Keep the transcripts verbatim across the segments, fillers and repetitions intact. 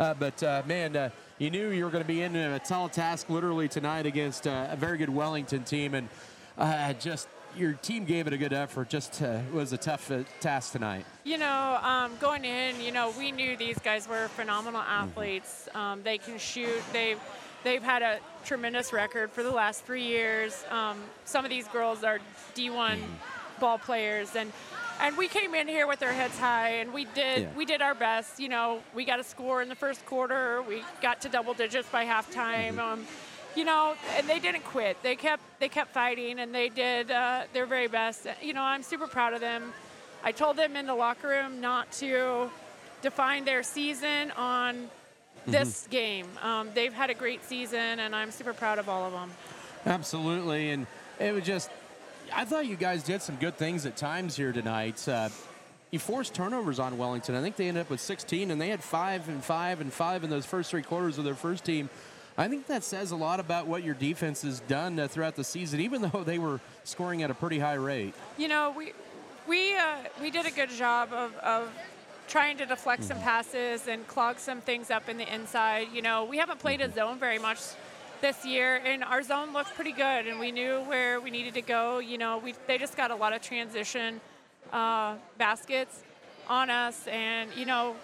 Uh, but, uh, man, uh, you knew you were going to be in a tall task literally tonight against uh, a very good Wellington team. And uh, just your team gave it a good effort. Just uh, it was a tough uh, task tonight. You know, um, going in, you know, we knew these guys were phenomenal athletes. Um, they can shoot. They've, they've had a tremendous record for the last three years. Um, some of these girls are D one ball players. And And we came in here with our heads high, and we did Yeah. we did our best. You know, we got a score in the first quarter. We got to double digits by halftime. Mm-hmm. Um, you know, and they didn't quit. They kept they kept fighting, and they did uh, their very best. You know, I'm super proud of them. I told them in the locker room not to define their season on this game. Um, they've had a great season, and I'm super proud of all of them. Absolutely, and it was just, I thought you guys did some good things at times here tonight. Uh, you forced turnovers on Wellington. I think they ended up with sixteen, and they had five and five and five in those first three quarters of their first team. I think that says a lot about what your defense has done uh, throughout the season, even though they were scoring at a pretty high rate. You know, we we uh, we did a good job of, of trying to deflect some passes and clog some things up in the inside. You know, we haven't played a zone very much this year, and our zone looked pretty good, and we knew where we needed to go. You know, we they just got a lot of transition uh, baskets on us, and you know,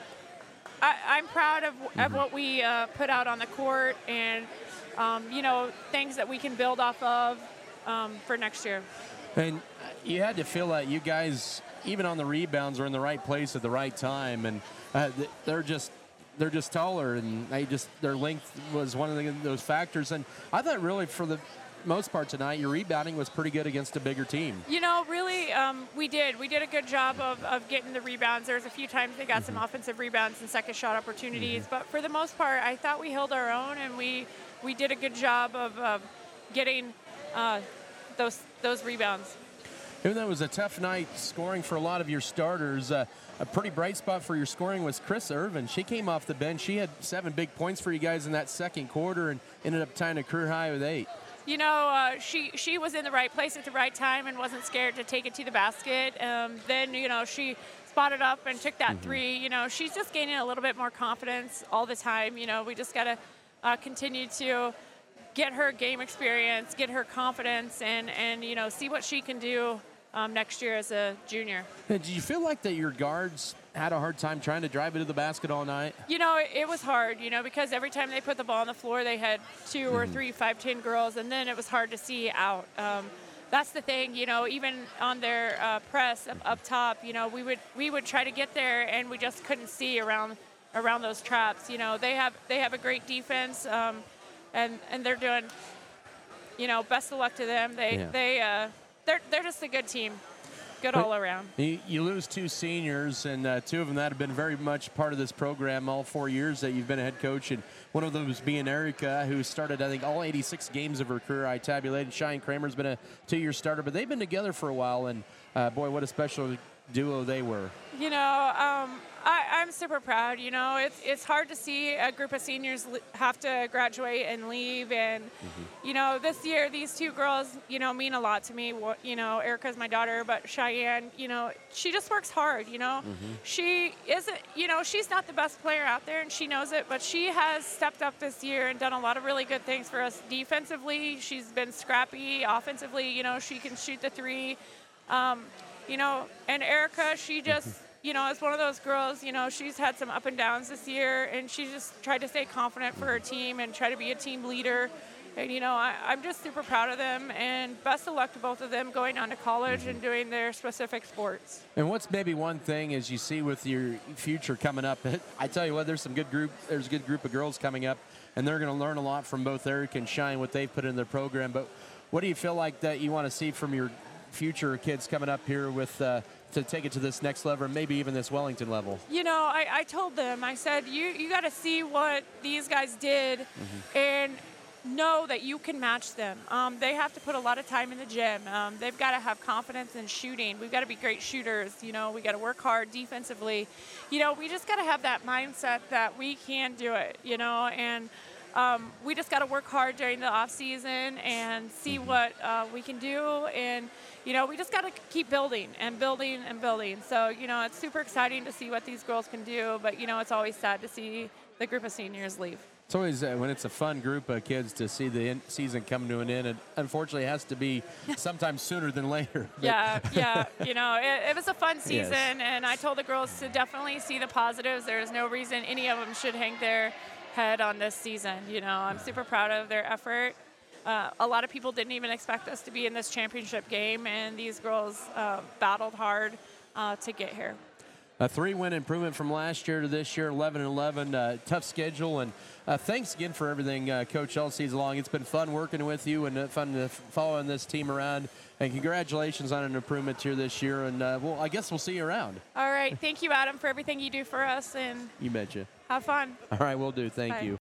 I, I'm proud of, of what we uh, put out on the court, and um, you know, things that we can build off of um, for next year. And you had to feel that you guys, even on the rebounds, are in the right place at the right time, and uh, they're just they're just taller, and they just their length was one of the, those factors. And I thought really for the most part tonight, your rebounding was pretty good against a bigger team. You know, really, um, we did. We did a good job of, of getting the rebounds. There was a few times they got some offensive rebounds and second shot opportunities, but for the most part, I thought we held our own, and we we did a good job of uh, getting uh, those those rebounds. Even though it was a tough night scoring for a lot of your starters, uh, a pretty bright spot for your scoring was Chris Irvin. She came off the bench. She had seven big points for you guys in that second quarter and ended up tying a career high with eight. You know, uh, she she was in the right place at the right time and wasn't scared to take it to the basket. Um, then, you know, she spotted up and took that mm-hmm. three. You know, she's just gaining a little bit more confidence all the time. You know, we just got to uh, continue to get her game experience, get her confidence, and, and you know, see what she can do um, next year as a junior. Hey, did you feel like that your guards had a hard time trying to drive it to the basket all night? You know, it, it was hard, you know, because every time they put the ball on the floor, they had two mm-hmm. or three five ten girls, and then it was hard to see out. Um, that's the thing, you know, even on their uh, press up, up top, you know, we would we would try to get there, and we just couldn't see around around those traps. You know, they have they have a great defense, um, and and they're doing, you know, best of luck to them. They yeah. they uh, they're they're just a good team. Good all around. You, you lose two seniors, and uh, two of them that have been very much part of this program all four years that you've been a head coach, and one of those being Erica, who started, I think, all eighty-six games of her career. I tabulated. Cheyenne Kramer's been a two-year starter, but they've been together for a while, and uh, boy, what a special duo they were. You know, um, I, I'm super proud. You know, it's it's hard to see a group of seniors have to graduate and leave. And, mm-hmm. you know, this year, these two girls, you know, mean a lot to me. You know, Erica's my daughter, but Cheyenne, you know, she just works hard, you know. Mm-hmm. She isn't, you know, she's not the best player out there, and she knows it, but she has stepped up this year and done a lot of really good things for us. Defensively, she's been scrappy. Offensively, you know, she can shoot the three. Um, you know, and Erica, she just... You know, as one of those girls, you know, she's had some up and downs this year, and she just tried to stay confident for her team and try to be a team leader. And, you know, I, I'm just super proud of them, and best of luck to both of them going on to college mm-hmm. and doing their specific sports. And what's maybe one thing as you see with your future coming up, I tell you what, there's some good group, there's a good group of girls coming up, and they're going to learn a lot from both Eric and Cheyenne, what they've put in their program. But what do you feel like that you want to see from your future kids coming up here with uh, to take it to this next level, maybe even this Wellington level? You know, I, I told them, I said, you, you got to see what these guys did mm-hmm. and know that you can match them. Um, they have to put a lot of time in the gym. Um, they've got to have confidence in shooting. We've got to be great shooters. You know, we got to work hard defensively. You know, we just got to have that mindset that we can do it, you know, and um, we just got to work hard during the off season and see Mm-hmm. what uh, we can do. And, you know, we just got to keep building and building and building. So, you know, it's super exciting to see what these girls can do. But, you know, it's always sad to see the group of seniors leave. It's always uh, when it's a fun group of kids to see the in- season come to an end. And unfortunately, it has to be sometime sooner than later. But Yeah, yeah. You know, it, it was a fun Yes. season, and I told the girls to definitely see the positives. There's no reason any of them should hang their head on this season. You know, I'm super proud of their effort. Uh, a lot of people didn't even expect us to be in this championship game, and these girls uh, battled hard uh, to get here. A three-win improvement from last year to this year, eleven and eleven. Uh, tough schedule, and uh, thanks again for everything, uh, Coach, all season long. It's been fun working with you and uh, fun to f- following this team around. And congratulations on an improvement here this year. And uh, well, I guess we'll see you around. All right. Thank you, Adam, for everything you do for us, and You betcha. have fun. All right, we'll do. Thank Bye. you.